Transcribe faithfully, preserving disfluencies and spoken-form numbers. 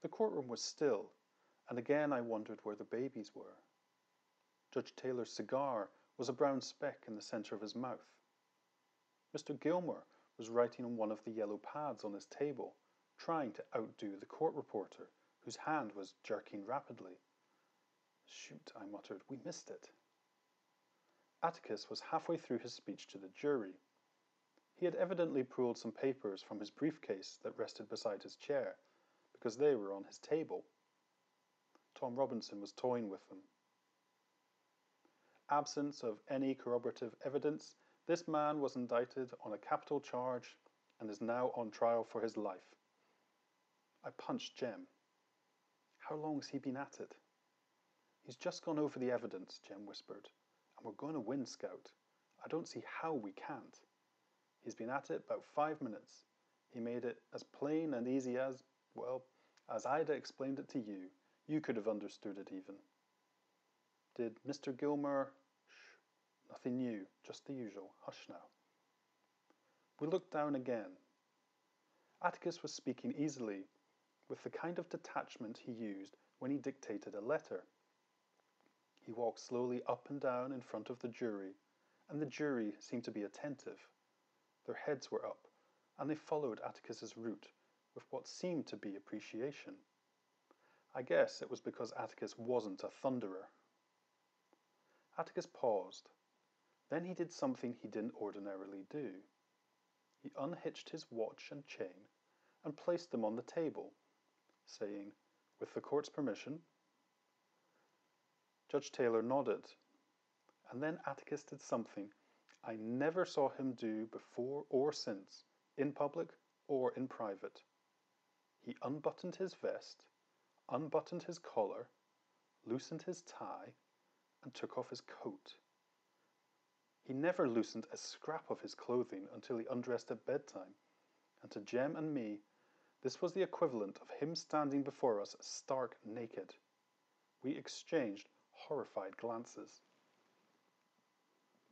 The courtroom was still, and again I wondered where the babies were. Judge Taylor's cigar was a brown speck in the center of his mouth. Mister Gilmore was writing on one of the yellow pads on his table, trying to outdo the court reporter, whose hand was jerking rapidly. Shoot, I muttered, we missed it. Atticus was halfway through his speech to the jury. He had evidently pulled some papers from his briefcase that rested beside his chair, because they were on his table. Tom Robinson was toying with them. Absence of any corroborative evidence, this man was indicted on a capital charge and is now on trial for his life. I punched Jem. How long's he been at it? He's just gone over the evidence, Jem whispered, and we're going to win, Scout. I don't see how we can't. He's been at it about five minutes. He made it as plain and easy as, well, as I'd explained it to you. You could have understood it even. Did Mister Gilmore... Shh, nothing new, just the usual. Hush now. We looked down again. Atticus was speaking easily, with the kind of detachment he used when he dictated a letter. He walked slowly up and down in front of the jury, and the jury seemed to be attentive. Their heads were up, and they followed Atticus's route with what seemed to be appreciation. I guess it was because Atticus wasn't a thunderer. Atticus paused. Then he did something he didn't ordinarily do. He unhitched his watch and chain and placed them on the table, saying, "With the court's permission." Judge Taylor nodded, and then Atticus did something I never saw him do before or since, in public or in private. He unbuttoned his vest, unbuttoned his collar, loosened his tie, and took off his coat. He never loosened a scrap of his clothing until he undressed at bedtime, and to Jem and me, this was the equivalent of him standing before us stark naked. We exchanged horrified glances.